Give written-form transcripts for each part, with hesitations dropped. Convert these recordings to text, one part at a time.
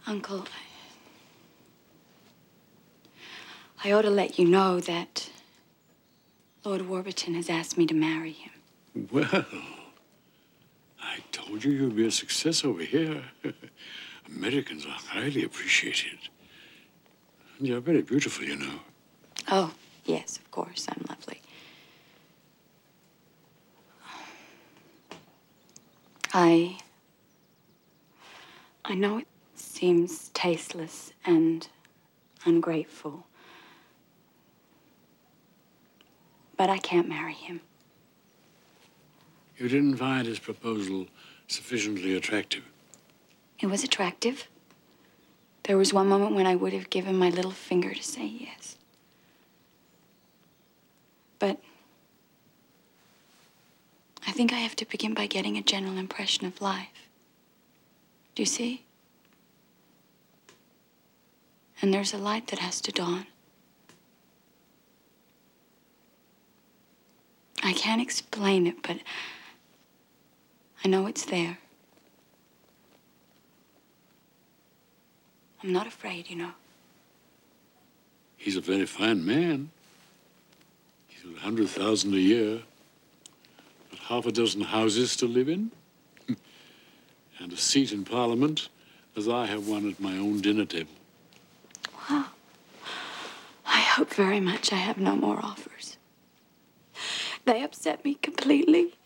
Uncle, I ought to let you know that Lord Warburton has asked me to marry him. Well, I told you you'd be a success over here. Americans are highly appreciated. You're very beautiful, you know. Oh, yes, of course, I'm lovely. I know it seems tasteless and ungrateful, but I can't marry him. You didn't find his proposal sufficiently attractive? It was attractive. There was one moment when I would have given my little finger to say yes. But I think I have to begin by getting a general impression of life. Do you see? And there's a light that has to dawn. I can't explain it, but I know it's there. I'm not afraid, you know. He's a very fine man. He's 100,000 a year. But half a dozen houses to live in. And a seat in Parliament, as I have one at my own dinner table. Wow. I hope very much I have no more offers. They upset me completely.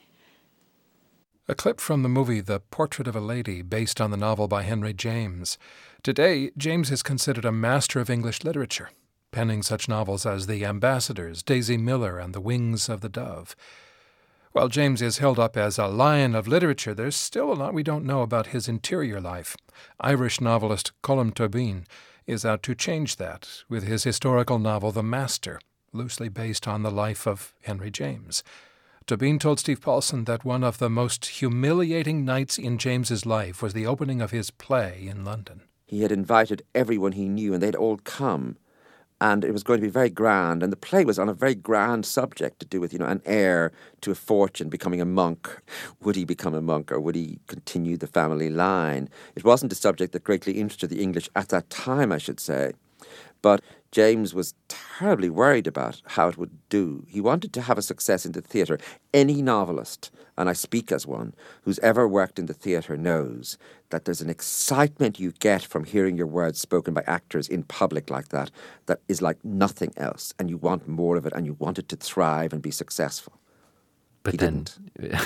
A clip from the movie The Portrait of a Lady, based on the novel by Henry James. Today, James is considered a master of English literature, penning such novels as The Ambassadors, Daisy Miller, and The Wings of the Dove. While James is held up as a lion of literature, there's still a lot we don't know about his interior life. Irish novelist Colm Tóibín is out to change that with his historical novel The Master, loosely based on the life of Henry James. Tóibín told Steve Paulson that one of the most humiliating nights in James's life was the opening of his play in London. He had invited everyone he knew, and they'd all come. And it was going to be very grand. And the play was on a very grand subject to do with, an heir to a fortune becoming a monk. Would he become a monk, or would he continue the family line? It wasn't a subject that greatly interested the English at that time, I should say. But James was terribly worried about how it would do. He wanted to have a success in the theatre. Any novelist, and I speak as one, who's ever worked in the theatre knows that there's an excitement you get from hearing your words spoken by actors in public like that is like nothing else. And you want more of it, and you want it to thrive and be successful. But he didn't.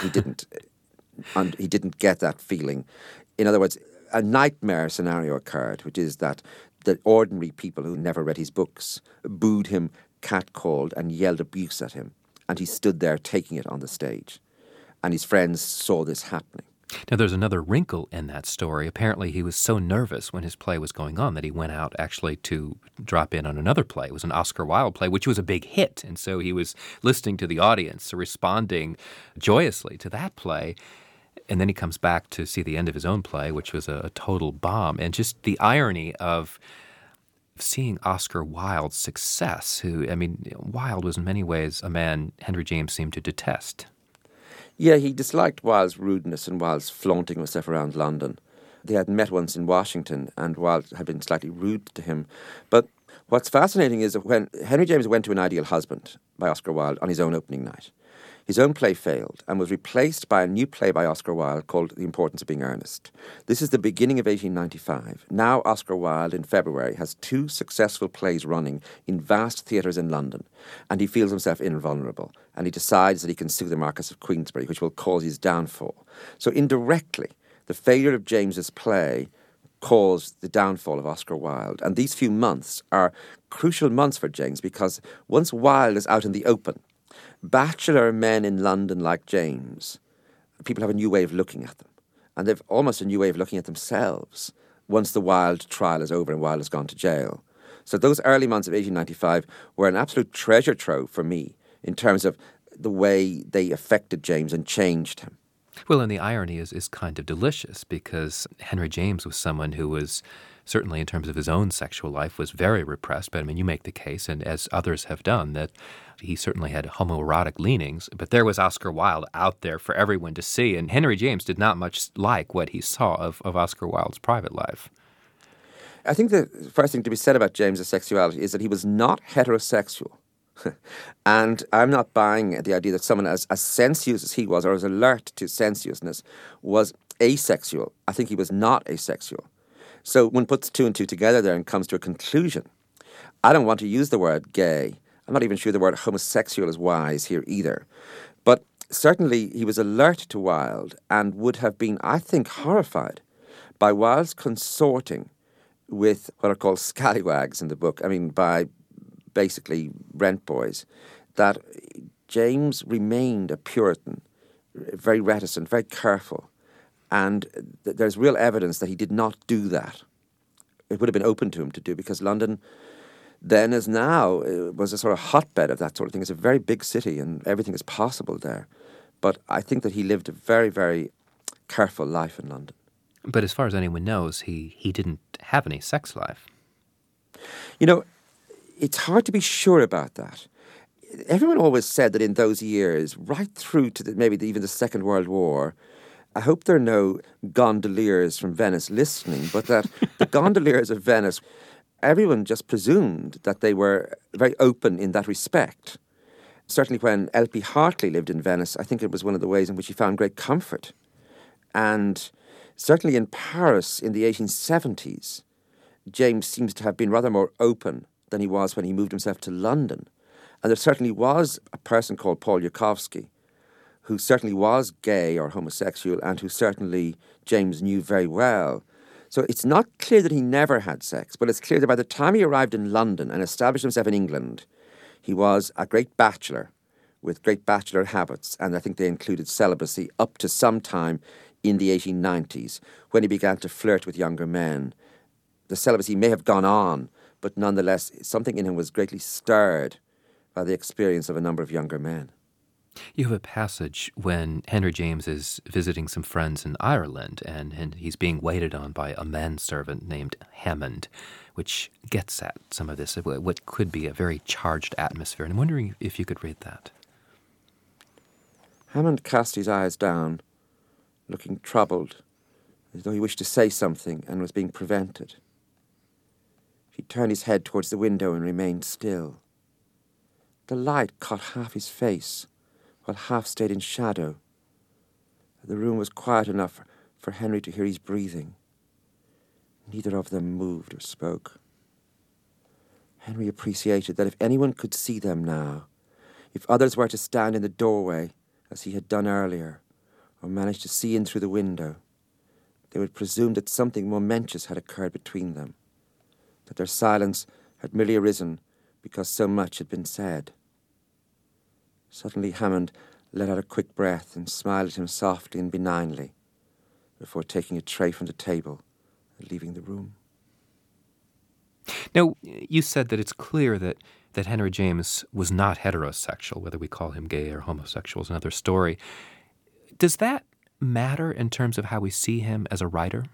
And he didn't get that feeling. In other words, a nightmare scenario occurred, which is that the ordinary people who never read his books booed him, catcalled, and yelled abuse at him. And he stood there taking it on the stage. And his friends saw this happening. Now, there's another wrinkle in that story. Apparently, he was so nervous when his play was going on that he went out actually to drop in on another play. It was an Oscar Wilde play, which was a big hit. And so he was listening to the audience, responding joyously to that play. And then he comes back to see the end of his own play, which was a total bomb. And just the irony of seeing Oscar Wilde's success, Wilde was in many ways a man Henry James seemed to detest. Yeah, he disliked Wilde's rudeness and Wilde's flaunting himself around London. They had met once in Washington, and Wilde had been slightly rude to him. But what's fascinating is that when Henry James went to An Ideal Husband by Oscar Wilde on his own opening night, his own play failed and was replaced by a new play by Oscar Wilde called The Importance of Being Earnest. This is the beginning of 1895. Now Oscar Wilde, in February, has 2 successful plays running in vast theatres in London, and he feels himself invulnerable, and he decides that he can sue the Marquess of Queensberry, which will cause his downfall. So indirectly, the failure of James's play caused the downfall of Oscar Wilde. And these few months are crucial months for James, because once Wilde is out in the open, bachelor men in London like James, people have a new way of looking at them. And they've almost a new way of looking at themselves once the Wilde trial is over and Wilde has gone to jail. So those early months of 1895 were an absolute treasure trove for me in terms of the way they affected James and changed him. Well, and the irony is kind of delicious, because Henry James was someone who was, certainly in terms of his own sexual life, was very repressed. But you make the case, and as others have done, that he certainly had homoerotic leanings. But there was Oscar Wilde out there for everyone to see. And Henry James did not much like what he saw of Oscar Wilde's private life. I think the first thing to be said about James's sexuality is that he was not heterosexual. And I'm not buying the idea that someone as sensuous as he was, or as alert to sensuousness, was asexual. I think he was not asexual. So one puts two and two together there and comes to a conclusion. I don't want to use the word gay. I'm not even sure the word homosexual is wise here either. But certainly he was alert to Wilde and would have been, I think, horrified by Wilde's consorting with what are called scallywags in the book. I mean, by basically rent boys, that James remained a Puritan, very reticent, very careful. And there's real evidence that he did not do that. It would have been open to him to do, because London, then as now, was a sort of hotbed of that sort of thing. It's a very big city and everything is possible there. But I think that he lived a very, very careful life in London. But as far as anyone knows, he didn't have any sex life. You know, it's hard to be sure about that. Everyone always said that in those years, right through to even the Second World War, I hope there are no gondoliers from Venice listening, but that the gondoliers of Venice, everyone just presumed that they were very open in that respect. Certainly when L.P. Hartley lived in Venice, I think it was one of the ways in which he found great comfort. And certainly in Paris in the 1870s, James seems to have been rather more open than he was when he moved himself to London. And there certainly was a person called Paul Yukovsky, who certainly was gay or homosexual and who certainly James knew very well. So it's not clear that he never had sex, but it's clear that by the time he arrived in London and established himself in England, he was a great bachelor with great bachelor habits, and I think they included celibacy up to some time in the 1890s when he began to flirt with younger men. The celibacy may have gone on, but nonetheless something in him was greatly stirred by the experience of a number of younger men. You have a passage when Henry James is visiting some friends in Ireland, and he's being waited on by a manservant named Hammond, which gets at some of this, what could be a very charged atmosphere. And I'm wondering if you could read that. Hammond cast his eyes down, looking troubled, as though he wished to say something and was being prevented. He turned his head towards the window and remained still. The light caught half his face, while half stayed in shadow. The room was quiet enough for Henry to hear his breathing. Neither of them moved or spoke. Henry appreciated that if anyone could see them now, if others were to stand in the doorway, as he had done earlier, or manage to see in through the window, they would presume that something momentous had occurred between them, that their silence had merely arisen because so much had been said. Suddenly Hammond let out a quick breath and smiled at him softly and benignly before taking a tray from the table and leaving the room. Now, you said that it's clear that Henry James was not heterosexual. Whether we call him gay or homosexual is another story. Does that matter in terms of how we see him as a writer?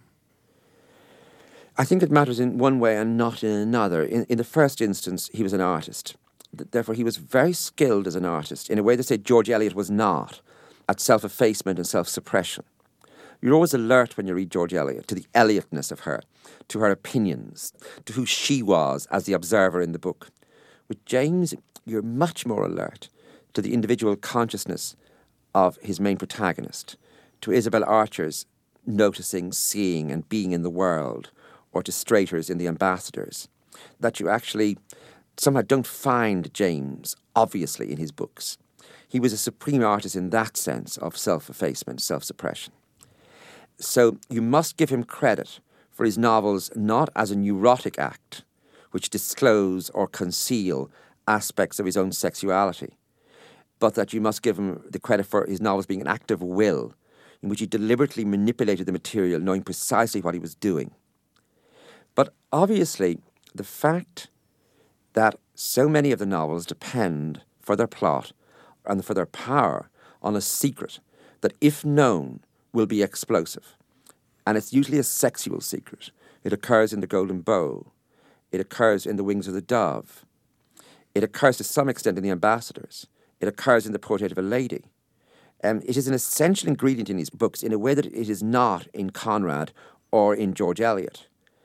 I think it matters in one way and not in another. In the first instance, he was an artist. Therefore, he was very skilled as an artist, in a way that, say, George Eliot was not, at self-effacement and self-suppression. You're always alert when you read George Eliot to the Eliotness of her, to her opinions, to who she was as the observer in the book. With James, you're much more alert to the individual consciousness of his main protagonist, to Isabel Archer's noticing, seeing and being in the world, or to Strater's in The Ambassadors, that you actually somehow don't find James obviously in his books. He was a supreme artist in that sense of self-effacement, self-suppression. So you must give him credit for his novels not as a neurotic act, which disclose or conceal aspects of his own sexuality, but that you must give him the credit for his novels being an act of will, in which he deliberately manipulated the material, knowing precisely what he was doing. But obviously, the fact that so many of the novels depend for their plot and for their power on a secret that, if known, will be explosive. And it's usually a sexual secret. It occurs in The Golden Bow. It occurs in The Wings of the Dove. It occurs to some extent in The Ambassadors. It occurs in The Portrait of a Lady. It is an essential ingredient in these books in a way that it is not in Conrad or in George Eliot.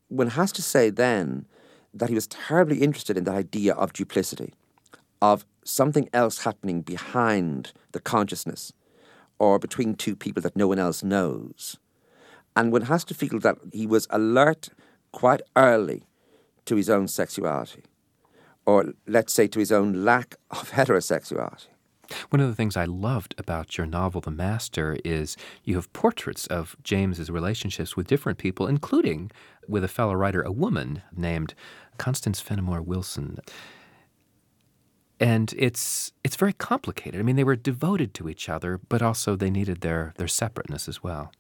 one has to say then that he was terribly interested in the idea of duplicity, of something else happening behind the consciousness or between two people that no one else knows. And one has to feel that he was alert quite early to his own sexuality, or let's say to his own lack of heterosexuality. One of the things I loved about your novel, The Master, is you have portraits of James's relationships with different people, including with a fellow writer, a woman named Constance Fenimore Wilson. And it's very complicated. I mean, they were devoted to each other, but also they needed their separateness as well.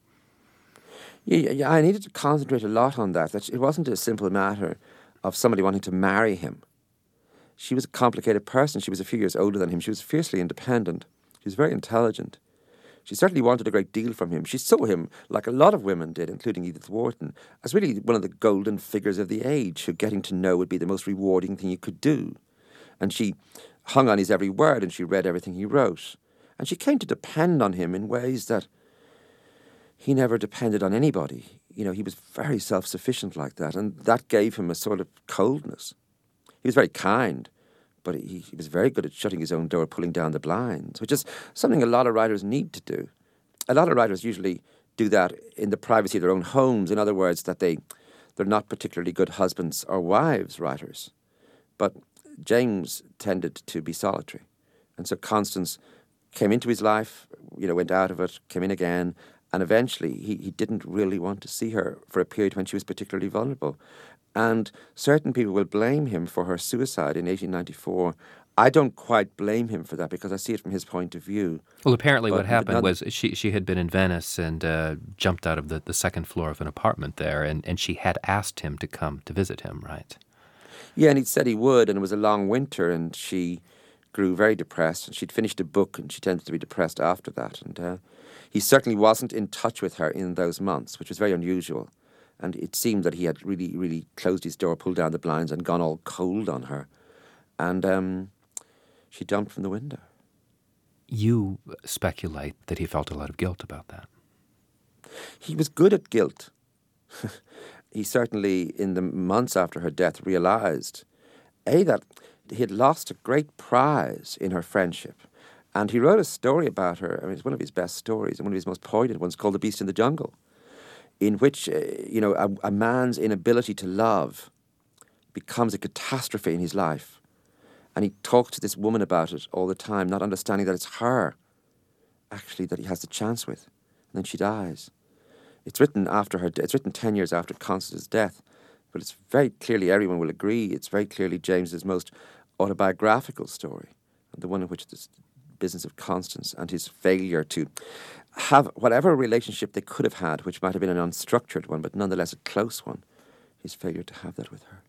Yeah, I needed to concentrate a lot on that. It wasn't a simple matter of somebody wanting to marry him. She was a complicated person. She was a few years older than him. She was fiercely independent. She was very intelligent. She certainly wanted a great deal from him. She saw him, like a lot of women did, including Edith Wharton, as really one of the golden figures of the age, who getting to know would be the most rewarding thing you could do. And she hung on his every word, and she read everything he wrote. And she came to depend on him in ways that he never depended on anybody. You know, he was very self-sufficient like that, and that gave him a sort of coldness. He was very kind, but he was very good at shutting his own door, pulling down the blinds, which is something a lot of writers need to do. A lot of writers usually do that in the privacy of their own homes. In other words, that they're not particularly good husbands or wives writers. But James tended to be solitary. And so Constance came into his life, went out of it, came in again, and eventually he didn't really want to see her for a period when she was particularly vulnerable. And certain people will blame him for her suicide in 1894. I don't quite blame him for that because I see it from his point of view. Well, apparently what happened was she had been in Venice and jumped out of the second floor of an apartment there, and she had asked him to come to visit him, right? Yeah, and he'd said he would, and it was a long winter, and she grew very depressed, and she'd finished a book, and she tended to be depressed after that. And he certainly wasn't in touch with her in those months, which was very unusual. And it seemed that he had really, really closed his door, pulled down the blinds, and gone all cold on her. And she jumped from the window. You speculate that he felt a lot of guilt about that. He was good at guilt. He certainly, in the months after her death, realised, that he had lost a great prize in her friendship. And he wrote a story about her. I mean, it's one of his best stories, and one of his most poignant ones, called The Beast in the Jungle, in which, a man's inability to love becomes a catastrophe in his life. And he talks to this woman about it all the time, not understanding that it's her, actually, that he has the chance with. And then she dies. It's written after her. It's written 10 years after Constance's death, but it's very clearly, everyone will agree, it's very clearly James's most autobiographical story, and the one in which this business of Constance and his failure to have whatever relationship they could have had, which might have been an unstructured one, but nonetheless a close one, his failure to have that with her.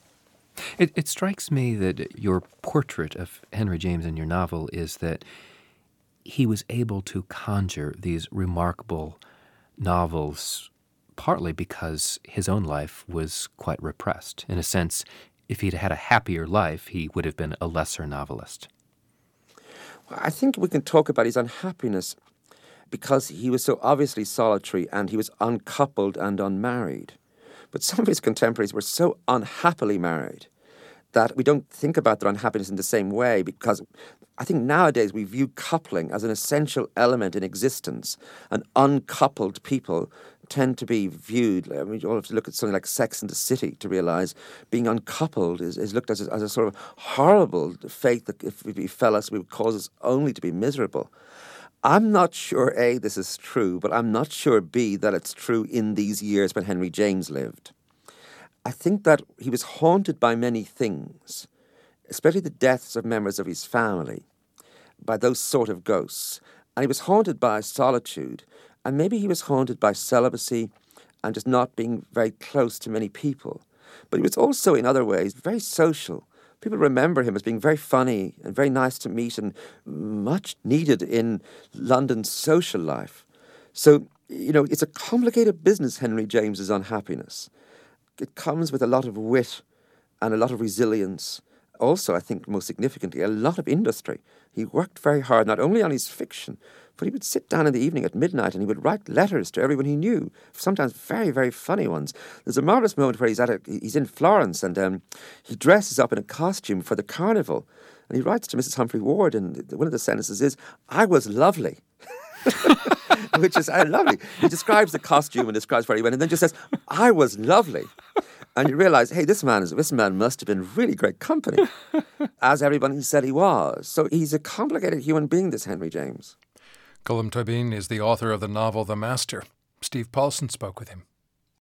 It strikes me that your portrait of Henry James in your novel is that he was able to conjure these remarkable novels partly because his own life was quite repressed. In a sense, if he'd had a happier life, he would have been a lesser novelist. Well, I think we can talk about his unhappiness because he was so obviously solitary and he was uncoupled and unmarried. But some of his contemporaries were so unhappily married that we don't think about their unhappiness in the same way, because I think nowadays we view coupling as an essential element in existence, and uncoupled people tend to be viewed, I mean, you all have to look at something like Sex and the City to realise being uncoupled is looked at as a sort of horrible fate that if we befell us, it would cause us only to be miserable. I'm not sure, A, this is true, but I'm not sure, B, that it's true in these years when Henry James lived. I think that he was haunted by many things, especially the deaths of members of his family, by those sort of ghosts. And he was haunted by solitude, and maybe he was haunted by celibacy and just not being very close to many people. But he was also, in other ways, very social. People remember him as being very funny and very nice to meet and much needed in London's social life. So, it's a complicated business, Henry James's unhappiness. It comes with a lot of wit and a lot of resilience, also, I think most significantly, a lot of industry. He worked very hard, not only on his fiction, but he would sit down in the evening at midnight and he would write letters to everyone he knew, sometimes very, very funny ones. There's a marvellous moment where he's in Florence and he dresses up in a costume for the carnival. And he writes to Mrs. Humphrey Ward, and one of the sentences is, "I was lovely." Which is lovely. He describes the costume and describes where he went, and then just says, "I was lovely." And you realise, hey, this man must have been really great company, as everybody said he was. So he's a complicated human being, this Henry James. Colm Tóibín is the author of the novel The Master. Steve Paulson spoke with him.